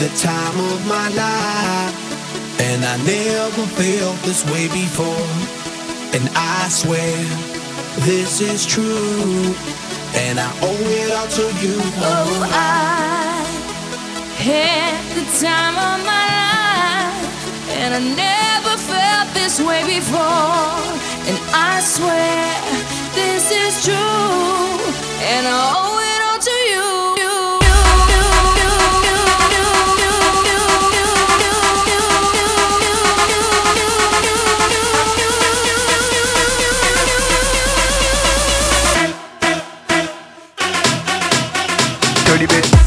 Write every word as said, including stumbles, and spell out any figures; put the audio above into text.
the time of my life, and I never felt this way before. And I swear this is true, and I owe it all to you. Oh, I had the time of my life, and I never felt this way before. And I swear this is true, and I owe it all to you. Dirty bit.